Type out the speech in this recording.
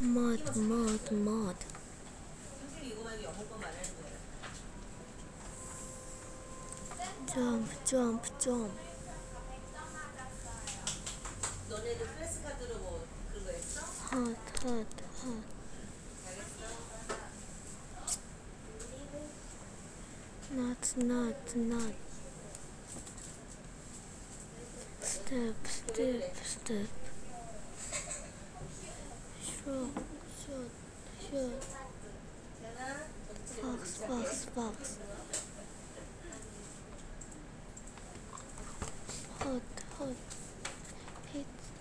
mud. Jump. 너네들 플래시카드로 뭐 그거 했어? Hot. 잘했어. Not. Step. Shot. 되나? Fox.